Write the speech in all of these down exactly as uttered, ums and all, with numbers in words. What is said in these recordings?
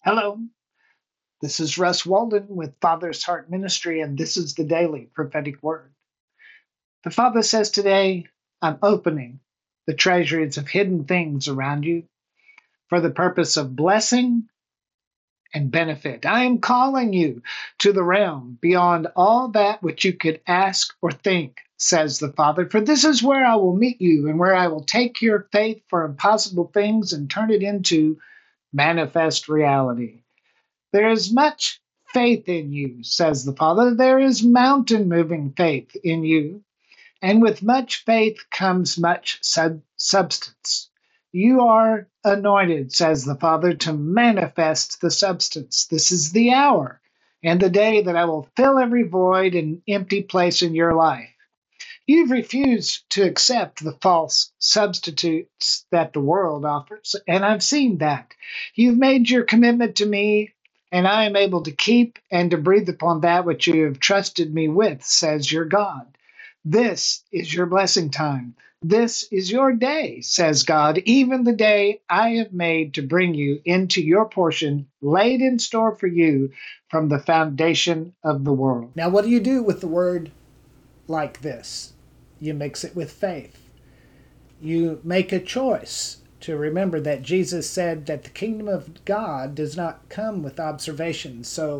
Hello, this is Russ Walden with Father's Heart Ministry, and this is the Daily Prophetic Word. The Father says today, I'm opening the treasuries of hidden things around you for the purpose of blessing and benefit. I am calling you to the realm beyond all that which you could ask or think, says the Father, for this is where I will meet you and where I will take your faith for impossible things and turn it into manifest reality. There is much faith in you, says the Father. There is mountain moving faith in you. And with much faith comes much sub- substance. You are anointed, says the Father, to manifest the substance. This is the hour and the day that I will fill every void and empty place in your life. You've refused to accept the false substitutes that the world offers, and I've seen that. You've made your commitment to me, and I am able to keep and to breathe upon that which you have trusted me with, says your God. This is your blessing time. This is your day, says God, even the day I have made to bring you into your portion laid in store for you from the foundation of the world. Now, what do you do with the word like this? You mix it with faith. You make a choice to remember that Jesus said that the kingdom of God does not come with observation. So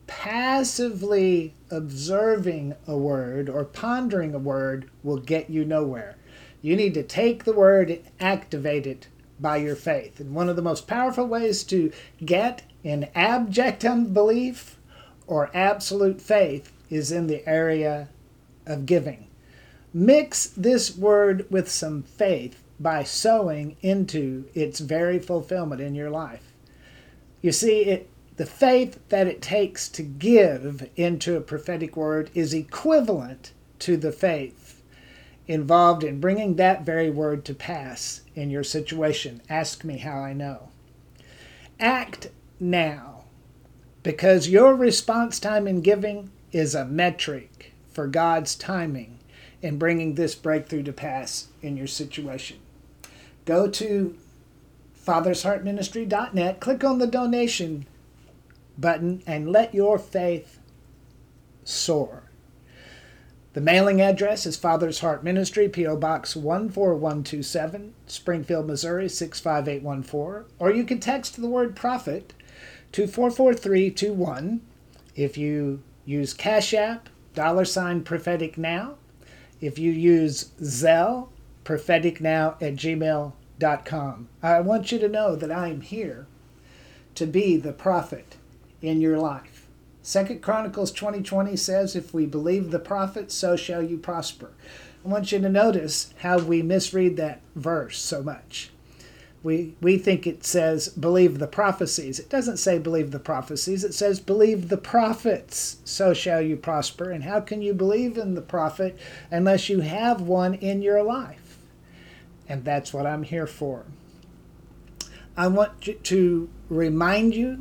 passively observing a word or pondering a word will get you nowhere. You need to take the word and activate it by your faith. And one of the most powerful ways to get in abject unbelief or absolute faith is in the area of giving. Mix this word with some faith by sowing into its very fulfillment in your life. You see, it the faith that it takes to give into a prophetic word is equivalent to the faith involved in bringing that very word to pass in your situation. Ask me how I know. Act now, because your response time in giving is a metric for God's timing in bringing this breakthrough to pass in your situation. Go to fathers heart ministry dot net, click on the donation button, and let your faith soar. The mailing address is Father's Heart Ministry, P O Box one four one two seven, Springfield, Missouri six five eight one four, or you can text the word prophet to four four three two one. If you use Cash App, dollar sign prophetic now. If you use Zelle, prophetic now at gmail dot com. I want you to know that I am here to be the prophet in your life. Second Chronicles twenty twenty says, if we believe the prophet, so shall you prosper. I want you to notice how we misread that verse so much. We, we think it says, believe the prophecies. It doesn't say believe the prophecies. It says, believe the prophets, so shall you prosper. And how can you believe in the prophet unless you have one in your life? And that's what I'm here for. I want to remind you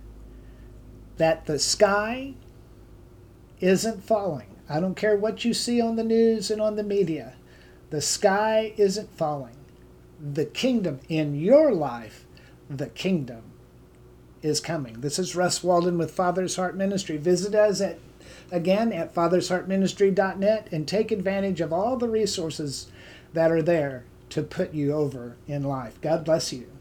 that the sky isn't falling. I don't care what you see on the news and on the media. The sky isn't falling. The kingdom in your life, the kingdom is coming. This is Russ Walden with Father's Heart Ministry. Visit us at again at fathers heart ministry dot net and take advantage of all the resources that are there to put you over in life. God bless you.